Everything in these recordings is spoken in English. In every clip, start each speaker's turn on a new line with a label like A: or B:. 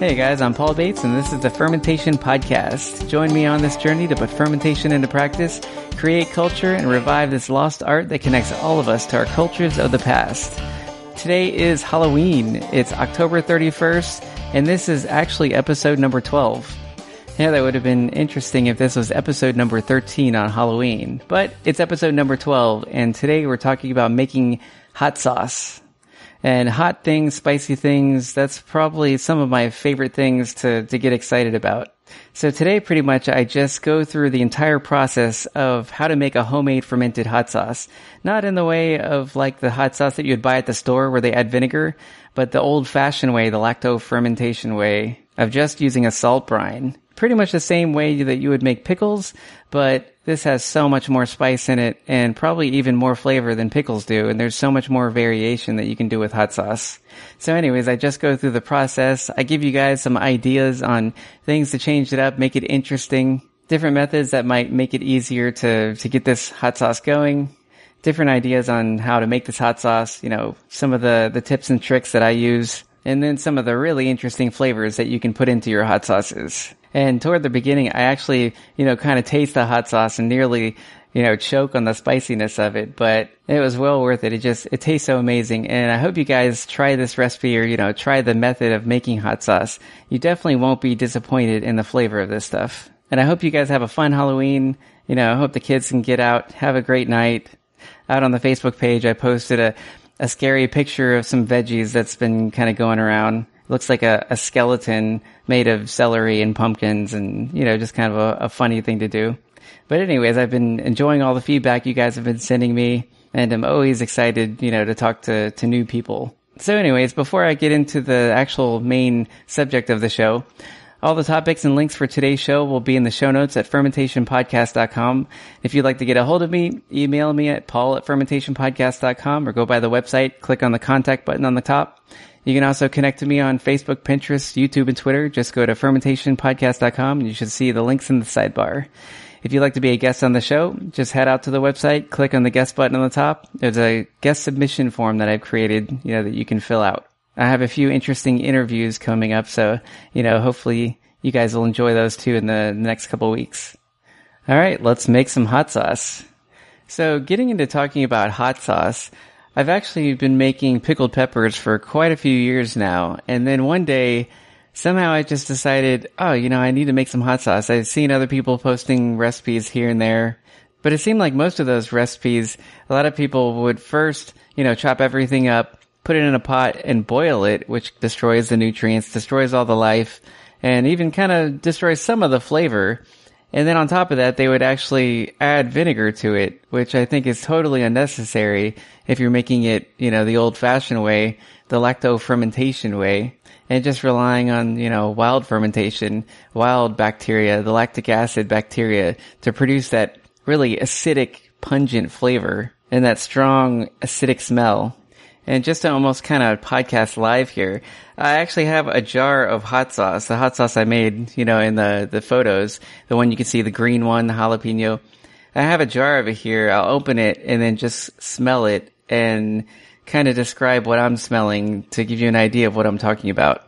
A: Hey guys, I'm Paul Bates, and this is the Fermentation Podcast. Join me on this journey to put fermentation into practice, create culture, and revive this lost art that connects all of us to our cultures of the past. Today is Halloween. It's October 31st, and this is actually episode number 12. Yeah, that would have been interesting if this was episode number 13 on Halloween, but it's episode number 12, and today we're talking about making hot sauce. And hot things, spicy things, that's probably some of my favorite things to get excited about. So today, pretty much, I just go through the entire process of how to make a homemade fermented hot sauce. Not in the way of like the hot sauce that you'd buy at the store where they add vinegar, but the old-fashioned way, the lacto fermentation way of just using a salt brine. Pretty much the same way that you would make pickles, but this has so much more spice in it and probably even more flavor than pickles do, and there's so much more variation that you can do with hot sauce. So anyways, I just go through the process. I give you guys some ideas on things to change it up, make it interesting, different methods that might make it easier to get this hot sauce going, different ideas on how to make this hot sauce, you know, some of the tips and tricks that I use, and then some of the really interesting flavors that you can put into your hot sauces. And toward the beginning, I actually, kind of taste the hot sauce and nearly, choke on the spiciness of it, but it was well worth it. It tastes so amazing. And I hope you guys try this recipe or, try the method of making hot sauce. You definitely won't be disappointed in the flavor of this stuff. And I hope you guys have a fun Halloween. I hope the kids can get out, have a great night. Out on the Facebook page, I posted a scary picture of some veggies that's been kind of going around. Looks like a skeleton made of celery and pumpkins and, just kind of a funny thing to do. But anyways, I've been enjoying all the feedback you guys have been sending me, and I'm always excited, to talk to new people. So anyways, before I get into the actual main subject of the show, all the topics and links for today's show will be in the show notes at fermentationpodcast.com. If you'd like to get a hold of me, email me at paul@fermentationpodcast.com or go by the website, click on the contact button on the top. You can also connect to me on Facebook, Pinterest, YouTube, and Twitter. Just go to fermentationpodcast.com and you should see the links in the sidebar. If you'd like to be a guest on the show, just head out to the website, click on the guest button on the top. There's a guest submission form that I've created, that you can fill out. I have a few interesting interviews coming up, so, hopefully you guys will enjoy those too in the next couple of weeks. All right, let's make some hot sauce. So getting into talking about hot sauce, I've actually been making pickled peppers for quite a few years now, and then one day, somehow I just decided, I need to make some hot sauce. I've seen other people posting recipes here and there, but it seemed like most of those recipes, a lot of people would first, chop everything up, put it in a pot and boil it, which destroys the nutrients, destroys all the life, and even kind of destroys some of the flavor. And then on top of that, they would actually add vinegar to it, which I think is totally unnecessary if you're making it, the old-fashioned way, the lacto fermentation way, and just relying on, wild fermentation, wild bacteria, the lactic acid bacteria to produce that really acidic, pungent flavor and that strong acidic smell. And just to almost kind of podcast live here, I actually have a jar of hot sauce, the hot sauce I made, in the photos, the one you can see, the green one, the jalapeno. I have a jar of it here. I'll open it and then just smell it and kind of describe what I'm smelling to give you an idea of what I'm talking about.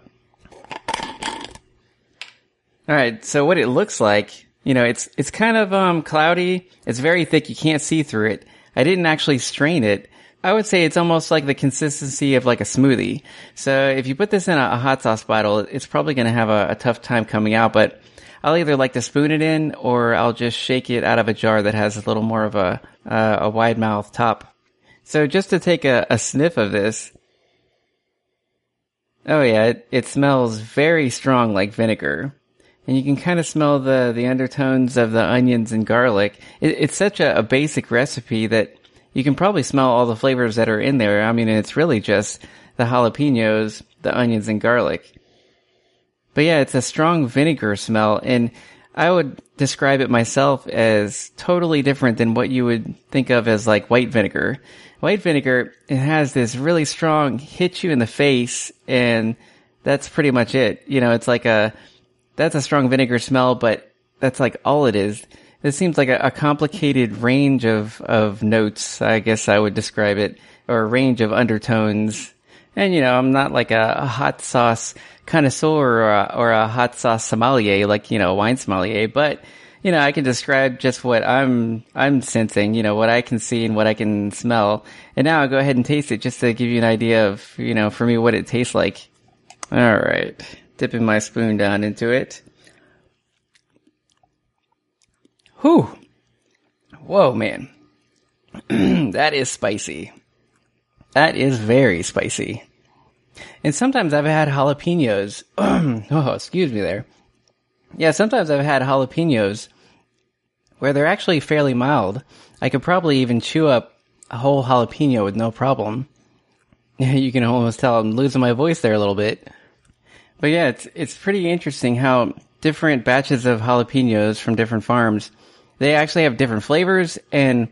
A: Alright, so what it looks like, it's kind of cloudy. It's very thick. You can't see through it. I didn't actually strain it. I would say it's almost like the consistency of like a smoothie. So if you put this in a hot sauce bottle, it's probably going to have a tough time coming out, but I'll either like to spoon it in or I'll just shake it out of a jar that has a little more of a wide mouth top. So just to take a sniff of this. Oh yeah, it smells very strong like vinegar. And you can kind of smell the undertones of the onions and garlic. It's such a basic recipe that you can probably smell all the flavors that are in there. I mean, it's really just the jalapenos, the onions, and garlic. But yeah, it's a strong vinegar smell, and I would describe it myself as totally different than what you would think of as like white vinegar. White vinegar, it has this really strong hit you in the face, and that's pretty much it. It's like that's a strong vinegar smell, but that's like all it is. It seems like a complicated range of notes, I guess I would describe it, or a range of undertones. And, I'm not like a hot sauce connoisseur or a hot sauce sommelier, like, a wine sommelier, but, I can describe just what I'm sensing, what I can see and what I can smell. And now I'll go ahead and taste it just to give you an idea of, for me, what it tastes like. All right. Dipping my spoon down into it. Whew. Whoa, man. That is spicy. That is very spicy. And sometimes I've had jalapenos. Oh, excuse me there. Yeah, sometimes I've had jalapenos where they're actually fairly mild. I could probably even chew up a whole jalapeno with no problem. You can almost tell I'm losing my voice there a little bit. But yeah, it's pretty interesting how different batches of jalapenos from different farms, they actually have different flavors and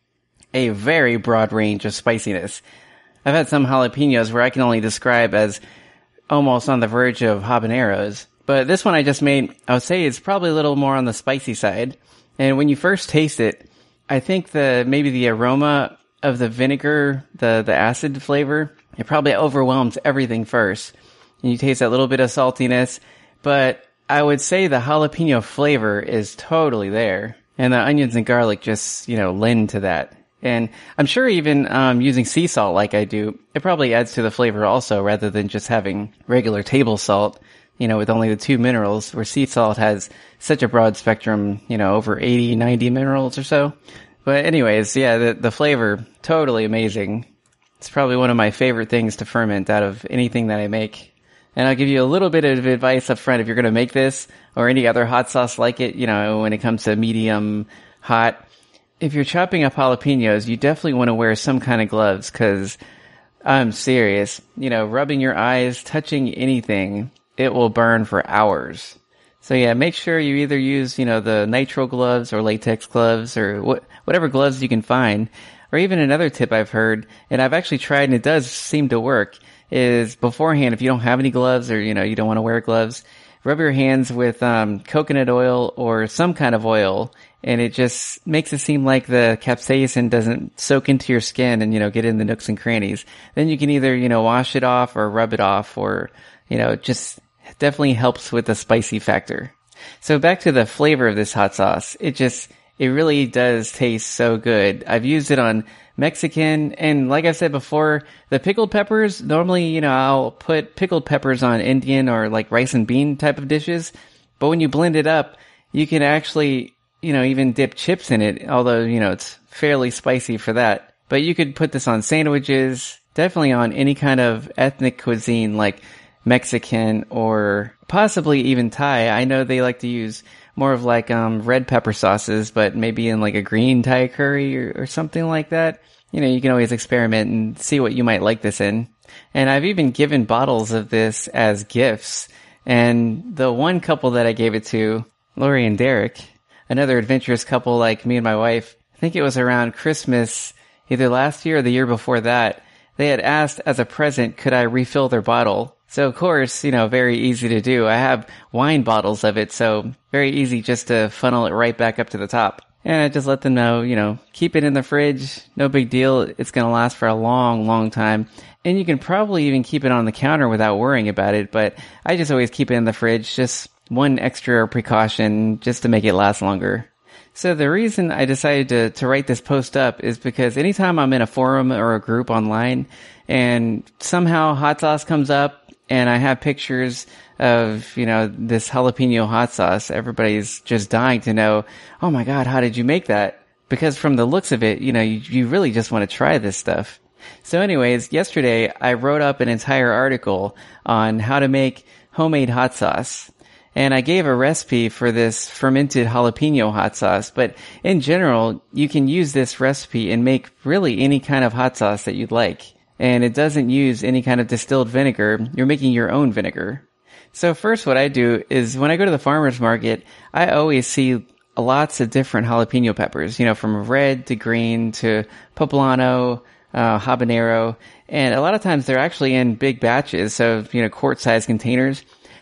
A: a very broad range of spiciness. I've had some jalapenos where I can only describe as almost on the verge of habaneros. But this one I just made, I would say it's probably a little more on the spicy side. And when you first taste it, I think maybe the aroma of the vinegar, the acid flavor, it probably overwhelms everything first. And you taste that little bit of saltiness. But I would say the jalapeno flavor is totally there. And the onions and garlic just, lend to that. And I'm sure even using sea salt like I do, it probably adds to the flavor also, rather than just having regular table salt, with only the 2 minerals, where sea salt has such a broad spectrum, over 80, 90 minerals or so. But anyways, yeah, the flavor, totally amazing. It's probably one of my favorite things to ferment out of anything that I make. And I'll give you a little bit of advice up front if you're going to make this or any other hot sauce like it, when it comes to medium hot. If you're chopping up jalapenos, you definitely want to wear some kind of gloves, because I'm serious. Rubbing your eyes, touching anything, it will burn for hours. So yeah, make sure you either use, the nitrile gloves or latex gloves or whatever gloves you can find. Or even another tip I've heard, and I've actually tried and it does seem to work, is beforehand, if you don't have any gloves or, you don't want to wear gloves, rub your hands with coconut oil or some kind of oil, and it just makes it seem like the capsaicin doesn't soak into your skin and, get in the nooks and crannies. Then you can either, wash it off or rub it off, or, it just definitely helps with the spicy factor. So back to the flavor of this hot sauce. It really does taste so good. I've used it on Mexican, and like I said before, the pickled peppers, normally, I'll put pickled peppers on Indian or like rice and bean type of dishes. But when you blend it up, you can actually, even dip chips in it, although, it's fairly spicy for that. But you could put this on sandwiches, definitely on any kind of ethnic cuisine like Mexican or possibly even Thai. I know they like to use more of like red pepper sauces, but maybe in like a green Thai curry or something like that. You can always experiment and see what you might like this in. And I've even given bottles of this as gifts. And the one couple that I gave it to, Lori and Derek, another adventurous couple like me and my wife, I think it was around Christmas, either last year or the year before that, they had asked as a present, could I refill their bottle? So of course, very easy to do. I have wine bottles of it, so very easy just to funnel it right back up to the top. And I just let them know, keep it in the fridge, no big deal. It's going to last for a long, long time. And you can probably even keep it on the counter without worrying about it, but I just always keep it in the fridge, just one extra precaution just to make it last longer. So the reason I decided to write this post up is because anytime I'm in a forum or a group online and somehow hot sauce comes up, and I have pictures of, this jalapeno hot sauce, everybody's just dying to know, oh my God, how did you make that? Because from the looks of it, you really just want to try this stuff. So anyways, yesterday I wrote up an entire article on how to make homemade hot sauce. And I gave a recipe for this fermented jalapeno hot sauce, but in general, you can use this recipe and make really any kind of hot sauce that you'd like. And it doesn't use any kind of distilled vinegar. You're making your own vinegar. So first what I do is when I go to the farmer's market, I always see lots of different jalapeno peppers, from red to green to poblano, habanero. And a lot of times they're actually in big batches, so, quart-sized containers.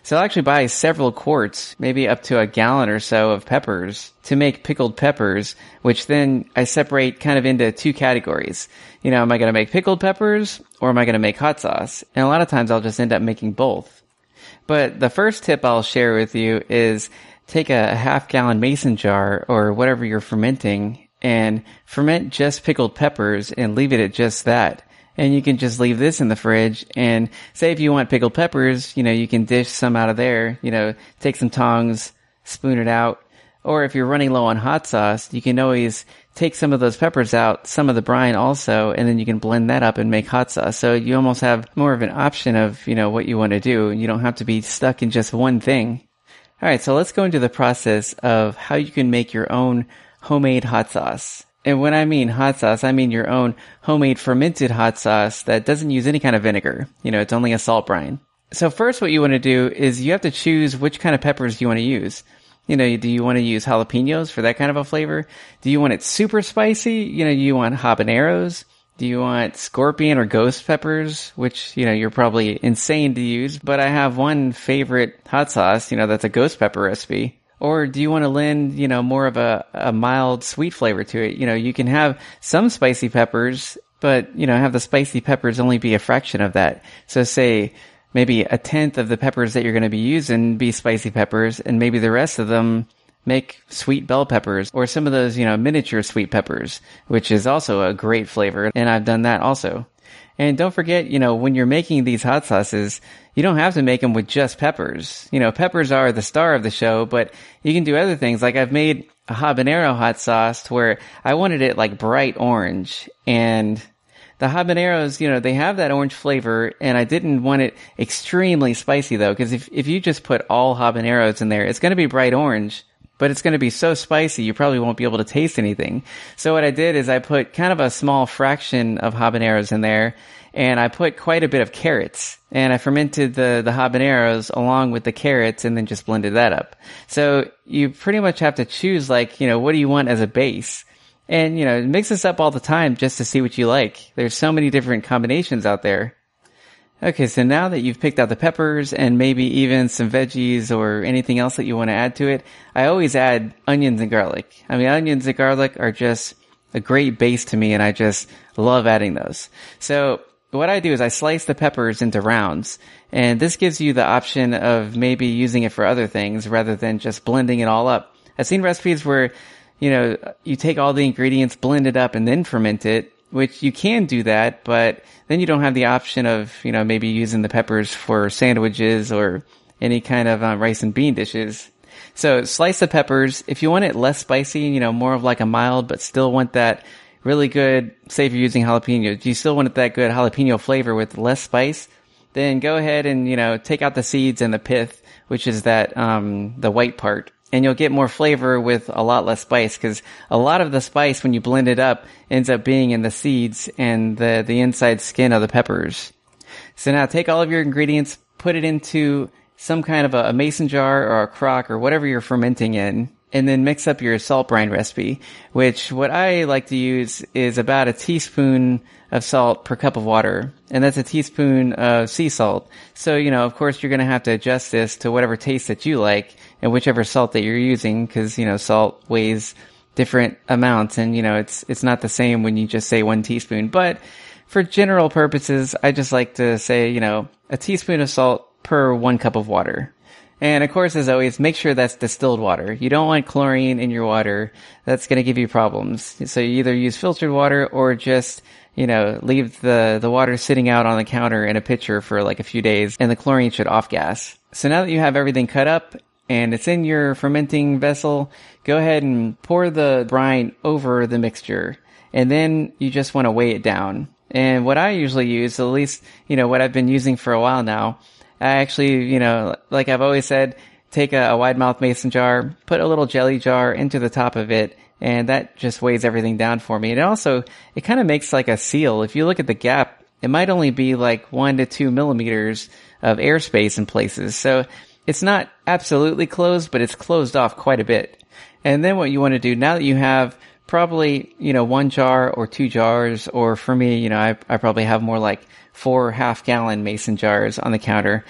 A: So I'll actually buy several quarts, maybe up to a gallon or so of peppers to make pickled peppers, which then I separate kind of into two categories. Am I going to make pickled peppers or am I going to make hot sauce? And a lot of times I'll just end up making both. But the first tip I'll share with you is take a half-gallon mason jar or whatever you're fermenting and ferment just pickled peppers and leave it at just that. And you can just leave this in the fridge and say if you want pickled peppers, you can dish some out of there, take some tongs, spoon it out. Or if you're running low on hot sauce, you can always take some of those peppers out, some of the brine also, and then you can blend that up and make hot sauce. So you almost have more of an option of, what you want to do. You don't have to be stuck in just one thing. All right, so let's go into the process of how you can make your own homemade hot sauce. And when I mean hot sauce, I mean your own homemade fermented hot sauce that doesn't use any kind of vinegar. It's only a salt brine. So first what you want to do is you have to choose which kind of peppers you want to use. Do you want to use jalapenos for that kind of a flavor? Do you want it super spicy? Do you want habaneros? Do you want scorpion or ghost peppers, which, you're probably insane to use, but I have one favorite hot sauce, that's a ghost pepper recipe. Or do you want to lend, more of a mild sweet flavor to it? You can have some spicy peppers, but, have the spicy peppers only be a fraction of that. So say maybe a tenth of the peppers that you're going to be using be spicy peppers, and maybe the rest of them make sweet bell peppers or some of those, miniature sweet peppers, which is also a great flavor. And I've done that also. And don't forget, when you're making these hot sauces, you don't have to make them with just peppers. Peppers are the star of the show, but you can do other things. Like I've made a habanero hot sauce to where I wanted it like bright orange. And the habaneros, they have that orange flavor, and I didn't want it extremely spicy though, because if you just put all habaneros in there, it's going to be bright orange. But it's going to be so spicy, you probably won't be able to taste anything. So what I did is I put kind of a small fraction of habaneros in there, and I put quite a bit of carrots. And I fermented the habaneros along with the carrots and then just blended that up. So you pretty much have to choose, what do you want as a base? And, mix this up all the time just to see what you like. There's so many different combinations out there. Okay, so now that you've picked out the peppers and maybe even some veggies or anything else that you want to add to it, I always add onions and garlic. I mean, onions and garlic are just a great base to me, and I just love adding those. So what I do is I slice the peppers into rounds, and this gives you the option of maybe using it for other things rather than just blending it all up. I've seen recipes where, you take all the ingredients, blend it up, and then ferment it, which you can do that, but then you don't have the option of, maybe using the peppers for sandwiches or any kind of rice and bean dishes. So slice the peppers. If you want it less spicy, more of like a mild, but still want that really good, say if you're using jalapenos, you still want that good jalapeno flavor with less spice, then go ahead and, take out the seeds and the pith, which is that, the white part. And you'll get more flavor with a lot less spice, because a lot of the spice, when you blend it up, ends up being in the seeds and the inside skin of the peppers. So now take all of your ingredients, put it into some kind of a mason jar or a crock or whatever you're fermenting in, and then mix up your salt brine recipe, which what I like to use is about a teaspoon of salt per cup of water, and that's a teaspoon of sea salt. So, of course you're going to have to adjust this to whatever taste that you like and whichever salt that you're using, because, salt weighs different amounts, and, it's not the same when you just say 1 teaspoon. But for general purposes, I just like to say, a teaspoon of salt per 1 cup of water. And of course, as always, make sure that's distilled water. You don't want chlorine in your water. That's going to give you problems. So you either use filtered water or just, leave the water sitting out on the counter in a pitcher for like a few days, and the chlorine should off gas. So now that you have everything cut up and it's in your fermenting vessel, go ahead and pour the brine over the mixture. And then you just want to weigh it down. And what I usually use, at least, what I've been using for a while now, I actually, like I've always said, take a wide mouth mason jar, put a little jelly jar into the top of it, and that just weighs everything down for me. And also, it kind of makes like a seal. If you look at the gap, it might only be like 1 to 2 millimeters of airspace in places. So it's not absolutely closed, but it's closed off quite a bit. And then what you want to do, now that you have probably, 1 jar or 2 jars, or for me, I probably have more like 4 half-gallon mason jars on the counter.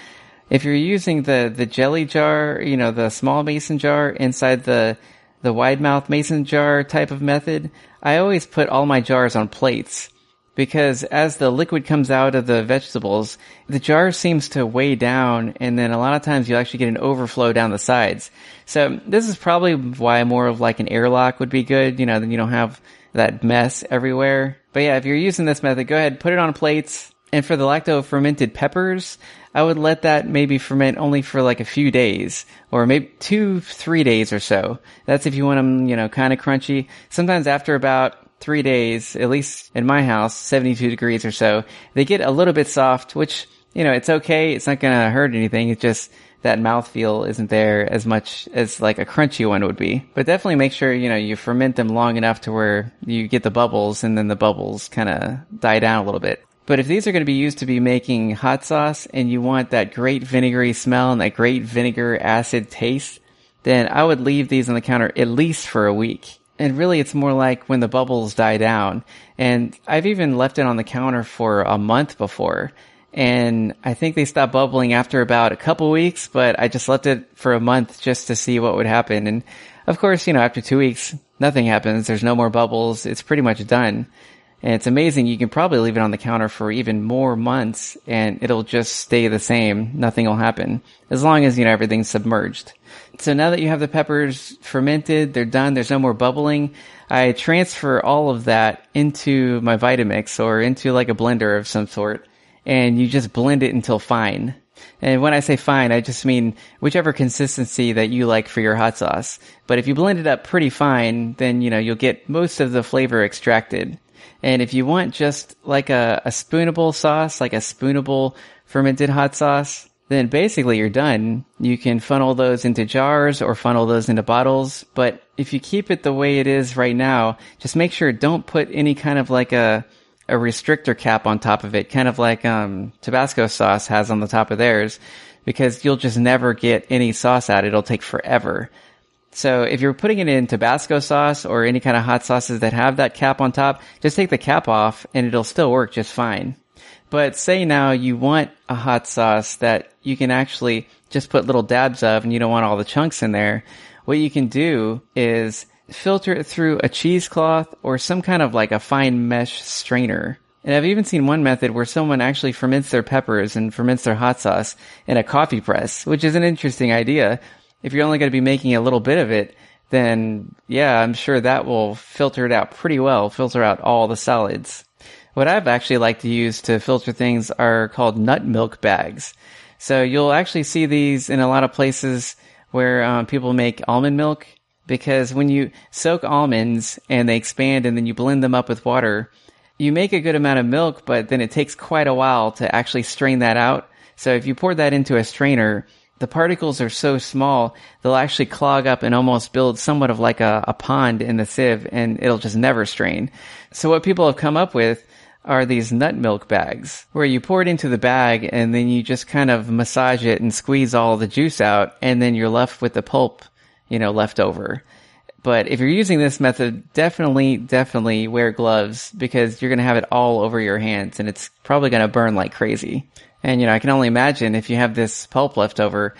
A: If you're using the jelly jar, the small mason jar inside the wide mouth mason jar type of method, I always put all my jars on plates. Because as the liquid comes out of the vegetables, the jar seems to weigh down, and then a lot of times you'll actually get an overflow down the sides. So this is probably why more of like an airlock would be good, then you don't have that mess everywhere. But yeah, if you're using this method, go ahead, put it on plates. And for the lacto-fermented peppers, I would let that maybe ferment only for like a few days, or maybe 2-3 days or so. That's if you want them, kind of crunchy. Sometimes after about 3 days, at least in my house, 72 degrees or so, they get a little bit soft, which, it's okay. It's not going to hurt anything. It's just that mouthfeel isn't there as much as like a crunchy one would be. But definitely make sure, you ferment them long enough to where you get the bubbles, and then the bubbles kind of die down a little bit. But if these are going to be used to be making hot sauce, and you want that great vinegary smell and that great vinegar acid taste, then I would leave these on the counter at least for a week. And really, it's more like when the bubbles die down. And I've even left it on the counter for a month before. And I think they stopped bubbling after about a couple weeks, but I just left it for a month just to see what would happen. And of course, after 2 weeks, nothing happens. There's no more bubbles. It's pretty much done. And it's amazing. You can probably leave it on the counter for even more months, and it'll just stay the same. Nothing will happen as long as, everything's submerged. So now that you have the peppers fermented, they're done, there's no more bubbling, I transfer all of that into my Vitamix or into like a blender of some sort, and you just blend it until fine. And when I say fine, I just mean whichever consistency that you like for your hot sauce. But if you blend it up pretty fine, then, you'll get most of the flavor extracted. And if you want just like a spoonable sauce, like a spoonable fermented hot sauce, then basically you're done. You can funnel those into jars or funnel those into bottles. But if you keep it the way it is right now, just make sure don't put any kind of like a restrictor cap on top of it, kind of like Tabasco sauce has on the top of theirs, because you'll just never get any sauce out. It'll take forever. So if you're putting it in Tabasco sauce or any kind of hot sauces that have that cap on top, just take the cap off and it'll still work just fine. But say now you want a hot sauce that you can actually just put little dabs of, and you don't want all the chunks in there. What you can do is filter it through a cheesecloth or some kind of like a fine mesh strainer. And I've even seen one method where someone actually ferments their peppers and ferments their hot sauce in a coffee press, which is an interesting idea. If you're only going to be making a little bit of it, then yeah, I'm sure that will filter it out pretty well, filter out all the solids. What I've actually liked to use to filter things are called nut milk bags. So you'll actually see these in a lot of places where people make almond milk, because when you soak almonds and they expand and then you blend them up with water, you make a good amount of milk, but then it takes quite a while to actually strain that out. So if you pour that into a strainer, the particles are so small, they'll actually clog up and almost build somewhat of like a pond in the sieve, and it'll just never strain. So what people have come up with are these nut milk bags, where you pour it into the bag and then you just kind of massage it and squeeze all the juice out, and then you're left with the pulp, left over. But if you're using this method, definitely wear gloves, because you're going to have it all over your hands and it's probably going to burn like crazy. And, I can only imagine if you have this pulp left over,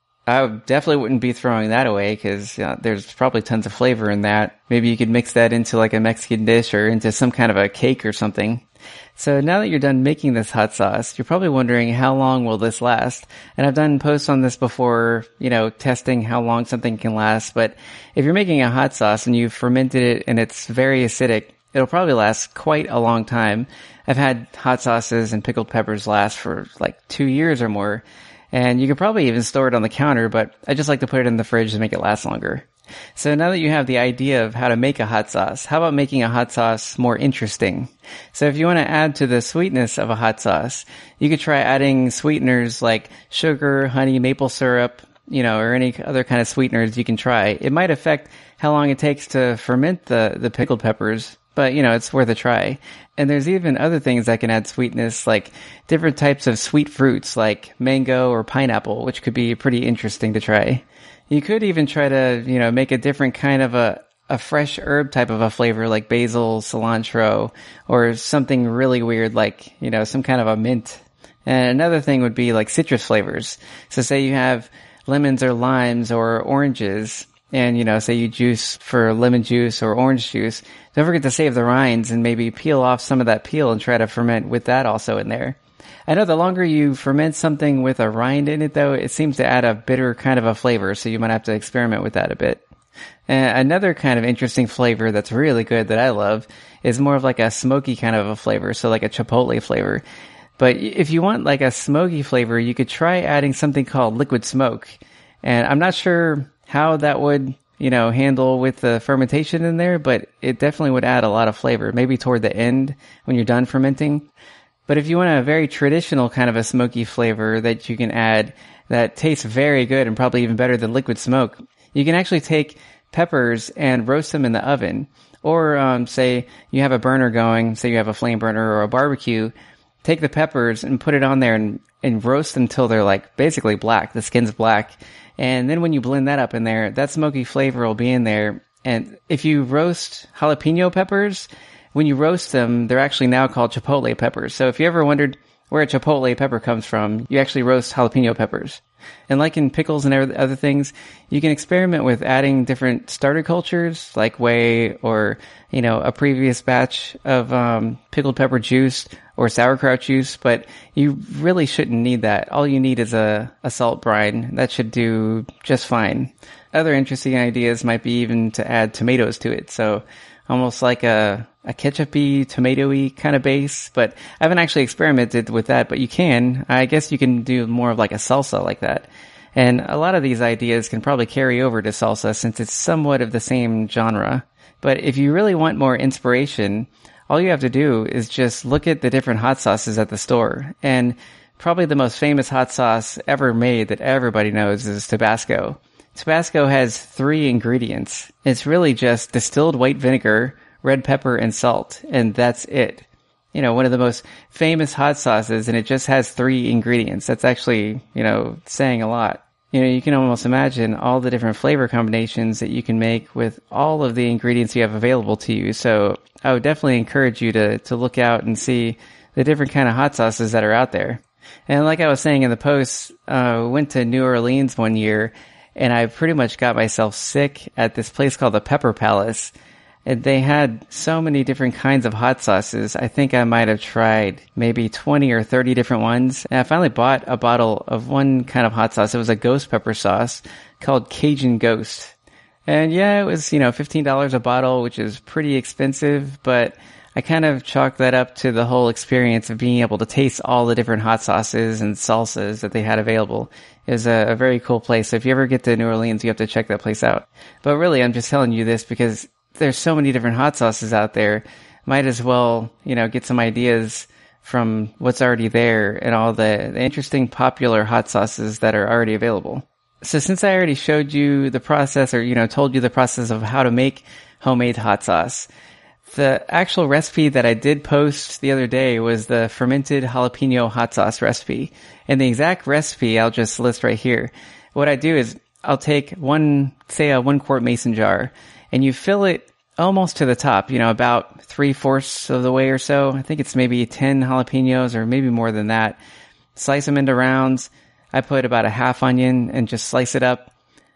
A: I definitely wouldn't be throwing that away, because there's probably tons of flavor in that. Maybe you could mix that into like a Mexican dish or into some kind of a cake or something. So now that you're done making this hot sauce, you're probably wondering, how long will this last? And I've done posts on this before, testing how long something can last. But if you're making a hot sauce and you've fermented it and it's very acidic, it'll probably last quite a long time. I've had hot sauces and pickled peppers last for like 2 years or more. And you can probably even store it on the counter, but I just like to put it in the fridge to make it last longer. So now that you have the idea of how to make a hot sauce, how about making a hot sauce more interesting? So if you want to add to the sweetness of a hot sauce, you could try adding sweeteners like sugar, honey, maple syrup, or any other kind of sweeteners you can try. It might affect how long it takes to ferment the pickled peppers, but it's worth a try. And there's even other things that can add sweetness, like different types of sweet fruits like mango or pineapple, which could be pretty interesting to try. You could even try to, make a different kind of a fresh herb type of a flavor, like basil, cilantro, or something really weird like, some kind of a mint And another thing would be like citrus flavors. So say you have lemons or limes or oranges, and, say you juice for lemon juice or orange juice, don't forget to save the rinds and maybe peel off some of that peel and try to ferment with that also in there. I know the longer you ferment something with a rind in it, though, it seems to add a bitter kind of a flavor, so you might have to experiment with that a bit. And another kind of interesting flavor that's really good that I love is more of like a smoky kind of a flavor, so like a chipotle flavor. But if you want like a smoky flavor, you could try adding something called liquid smoke. And I'm not sure how that would, handle with the fermentation in there, but it definitely would add a lot of flavor, maybe toward the end when you're done fermenting. But if you want a very traditional kind of a smoky flavor that you can add that tastes very good and probably even better than liquid smoke, you can actually take peppers and roast them in the oven. Or say you have a burner going, say you have a flame burner or a barbecue, take the peppers and put it on there and roast them until they're like basically black, the skin's black. And then when you blend that up in there, that smoky flavor will be in there. And if you roast jalapeno peppers, when you roast them, they're actually now called chipotle peppers. So if you ever wondered where a chipotle pepper comes from, you actually roast jalapeno peppers. And like in pickles and other things, you can experiment with adding different starter cultures like whey or, a previous batch of pickled pepper juice or sauerkraut juice, but you really shouldn't need that. All you need is a salt brine. That should do just fine. Other interesting ideas might be even to add tomatoes to it. So almost like a ketchup-y, tomato-y kind of base, but I haven't actually experimented with that, but you can. I guess you can do more of like a salsa like that. And a lot of these ideas can probably carry over to salsa since it's somewhat of the same genre. But if you really want more inspiration, all you have to do is just look at the different hot sauces at the store. And probably the most famous hot sauce ever made that everybody knows is Tabasco. Tabasco has 3 ingredients. It's really just distilled white vinegar, red pepper, and salt, and that's it. One of the most famous hot sauces, and it just has 3 ingredients. That's actually, saying a lot. You can almost imagine all the different flavor combinations that you can make with all of the ingredients you have available to you. So I would definitely encourage you to look out and see the different kind of hot sauces that are out there. And like I was saying in the post, went to New Orleans one year, and I pretty much got myself sick at this place called the Pepper Palace. And they had so many different kinds of hot sauces. I think I might have tried maybe 20 or 30 different ones. And I finally bought a bottle of one kind of hot sauce. It was a ghost pepper sauce called Cajun Ghost. And yeah, it was, $15 a bottle, which is pretty expensive, but I kind of chalked that up to the whole experience of being able to taste all the different hot sauces and salsas that they had available. It was a very cool place. So if you ever get to New Orleans, you have to check that place out. But really, I'm just telling you this because there's so many different hot sauces out there. Might as well, get some ideas from what's already there and all the interesting popular hot sauces that are already available. So since I already showed you the process or, told you the process of how to make homemade hot sauce, the actual recipe that I did post the other day was the fermented jalapeno hot sauce recipe. And the exact recipe I'll just list right here. What I do is I'll take a 1 quart mason jar, and you fill it almost to the top, about 3/4 of the way or so. I think it's maybe 10 jalapenos or maybe more than that. Slice them into rounds. I put about a half onion and just slice it up.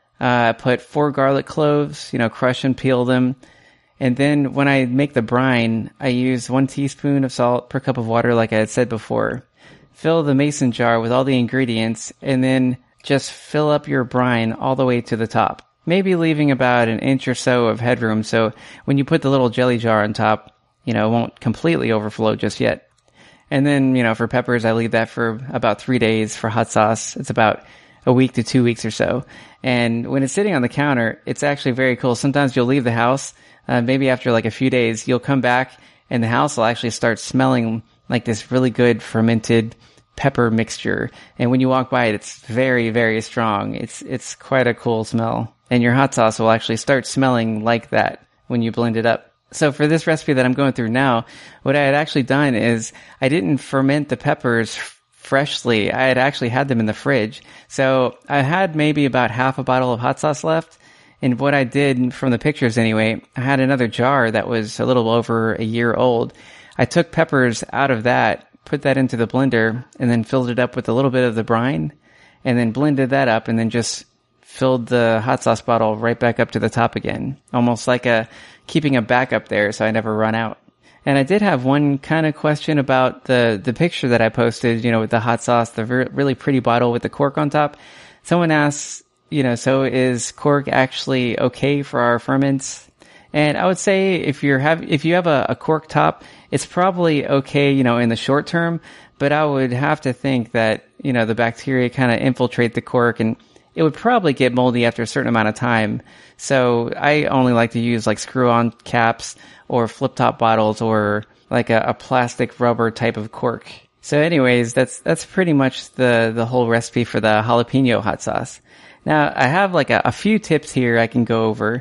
A: I put 4 garlic cloves, crush and peel them. And then when I make the brine, I use 1 teaspoon of salt per cup of water like I had said before. Fill the mason jar with all the ingredients and then just fill up your brine all the way to the top. Maybe leaving about an inch or so of headroom so when you put the little jelly jar on top, it won't completely overflow just yet. And then, for peppers, I leave that for about 3 days. For hot sauce, it's about a week to 2 weeks or so. And when it's sitting on the counter, it's actually very cool. Sometimes you'll leave the house, maybe after like a few days, you'll come back and the house will actually start smelling like this really good fermented pepper mixture. And when you walk by it, it's very, very strong. It's quite a cool smell. And your hot sauce will actually start smelling like that when you blend it up. So for this recipe that I'm going through now, what I had actually done is I didn't ferment the peppers freshly. I had actually had them in the fridge. So I had maybe about half a bottle of hot sauce left. And what I did from the pictures anyway, I had another jar that was a little over a year old. I took peppers out of that put that into the blender and then filled it up with a little bit of the brine and then blended that up and then just filled the hot sauce bottle right back up to the top again. Almost like keeping a backup there so I never run out. And I did have one kind of question about the picture that I posted, with the hot sauce, the really pretty bottle with the cork on top. Someone asked, so is cork actually okay for our ferments? And I would say if you have a cork top, it's probably okay, in the short term, but I would have to think that, the bacteria kind of infiltrate the cork and it would probably get moldy after a certain amount of time. So I only like to use like screw-on caps or flip-top bottles or like a plastic rubber type of cork. So anyways, that's pretty much the whole recipe for the jalapeno hot sauce. Now I have like a few tips here I can go over.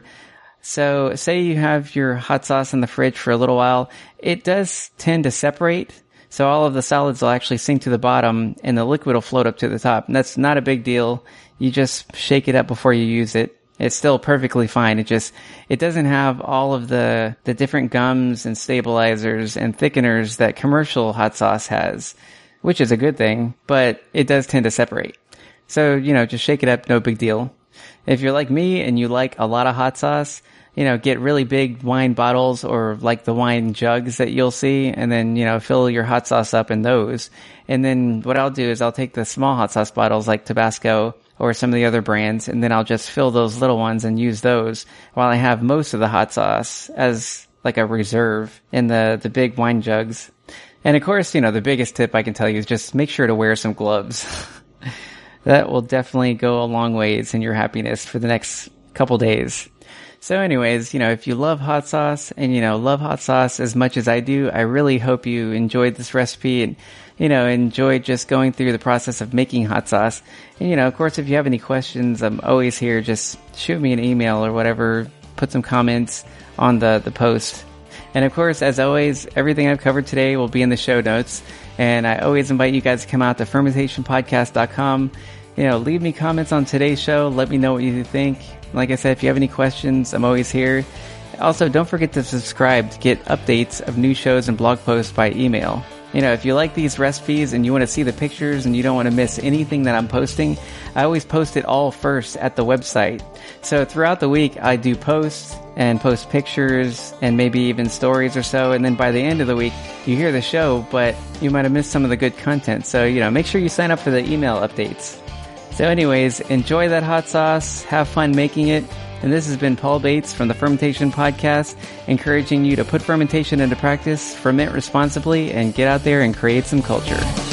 A: So say you have your hot sauce in the fridge for a little while, it does tend to separate. So all of the solids will actually sink to the bottom and the liquid will float up to the top. And that's not a big deal. You just shake it up before you use it. It's still perfectly fine. It doesn't have all of the different gums and stabilizers and thickeners that commercial hot sauce has, which is a good thing, but it does tend to separate. So, just shake it up, no big deal. If you're like me and you like a lot of hot sauce, get really big wine bottles or like the wine jugs that you'll see and then, fill your hot sauce up in those. And then what I'll do is I'll take the small hot sauce bottles like Tabasco or some of the other brands, and then I'll just fill those little ones and use those while I have most of the hot sauce as like a reserve in the big wine jugs. And of course, the biggest tip I can tell you is just make sure to wear some gloves. That will definitely go a long ways in your happiness for the next couple days. So anyways, if you love hot sauce and, love hot sauce as much as I do, I really hope you enjoyed this recipe and, enjoyed just going through the process of making hot sauce. And, of course, if you have any questions, I'm always here. Just shoot me an email or whatever. Put some comments on the post. And of course, as always, everything I've covered today will be in the show notes. And I always invite you guys to come out to fermentationpodcast.com. Leave me comments on today's show. Let me know what you think. Like I said, if you have any questions, I'm always here. Also, don't forget to subscribe to get updates of new shows and blog posts by email. If you like these recipes and you want to see the pictures and you don't want to miss anything that I'm posting, I always post it all first at the website. So throughout the week, I do post pictures and maybe even stories or so. And then by the end of the week, you hear the show, but you might have missed some of the good content. So, make sure you sign up for the email updates. So anyways, enjoy that hot sauce. Have fun making it. And this has been Paul Bates from the Fermentation Podcast, encouraging you to put fermentation into practice, ferment responsibly, and get out there and create some culture.